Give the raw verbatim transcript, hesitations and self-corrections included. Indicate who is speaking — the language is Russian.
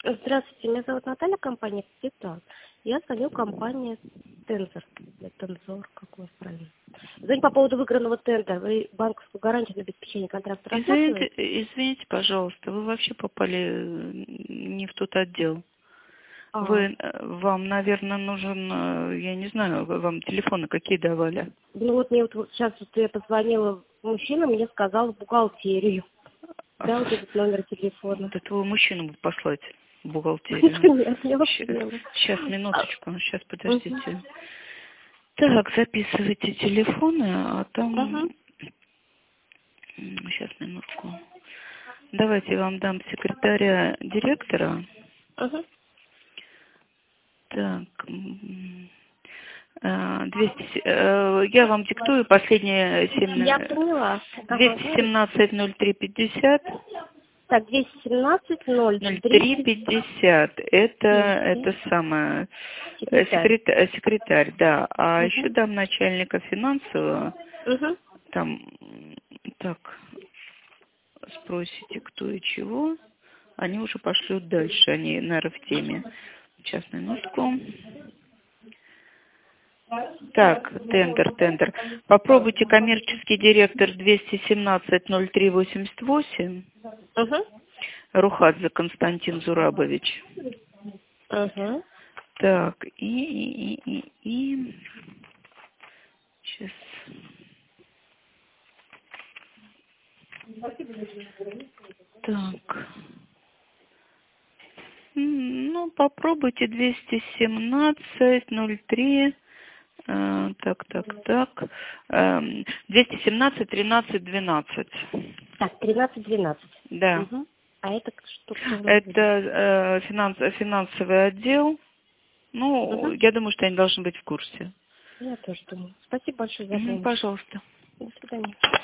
Speaker 1: Здравствуйте, меня зовут Наталья, компания «Капитал». Я звоню компании «Тензор». Или «Тензор», как у вас правильно. Звоню по поводу выигранного тендера. Вы банковскую гарантию на обеспечение контракта
Speaker 2: Извините,
Speaker 1: рассматриваете?
Speaker 2: извините, пожалуйста, вы вообще попали не в тот отдел.
Speaker 1: А,
Speaker 2: Вы, э, вам, наверное, нужен, э, я не знаю, вам телефоны какие давали?
Speaker 1: ну вот мне вот, вот сейчас вот я позвонила мужчина, мне сказал бухгалтерию. Да, вот этот номер телефона.
Speaker 2: Вот этого мужчину бы послать в бухгалтерию.
Speaker 1: Нет, я вас поняла.
Speaker 2: Сейчас, минуточку, сейчас,
Speaker 1: Мгм.
Speaker 2: подождите. Так, записывайте телефоны, а
Speaker 1: Ага,
Speaker 2: там... Сейчас, минутку. Давайте я вам дам секретаря директора.
Speaker 1: ага.
Speaker 2: Так, м, э, двести, се- э, я вам диктую последние
Speaker 1: Я
Speaker 2: семь,
Speaker 1: поняла. Ага,
Speaker 2: двести
Speaker 1: говорите.
Speaker 2: семнадцать ноль три пятьдесят,
Speaker 1: Так, двести семнадцать ноль
Speaker 2: ноль
Speaker 1: три
Speaker 2: три пятьдесят. Это,
Speaker 1: ноль три
Speaker 2: это самое, э,
Speaker 1: секретарь.
Speaker 2: секретарь, секретарь, да. А еще
Speaker 1: Угу.
Speaker 2: дам начальника финансового,
Speaker 1: Угу.
Speaker 2: там, м, так, спросите, кто и чего, они уже пошлют дальше, они, наверное, в теме. Сейчас, минутку. Так, тендер, тендер. Попробуйте коммерческий директор двести семнадцать ноль три восемьдесят восемь,
Speaker 1: Угу.
Speaker 2: Рухадзе Константин Зурабович.
Speaker 1: Угу.
Speaker 2: Так, и, и, и, и, и... Сейчас. Так. М, Ну, попробуйте двести семнадцать ноль три. э, Так, так, так. эм, двести семнадцать тринадцать двенадцать.
Speaker 1: Так, тринадцать двенадцать.
Speaker 2: Да.
Speaker 1: Угу. А это что, кто у нас
Speaker 2: Это
Speaker 1: будет?
Speaker 2: э, финанс, финансовый отдел. Ну,
Speaker 1: Угу.
Speaker 2: я думаю, что они должны быть в курсе.
Speaker 1: Я тоже думаю. Спасибо большое за
Speaker 2: Мгм,
Speaker 1: помощь.
Speaker 2: пожалуйста.
Speaker 1: До свидания.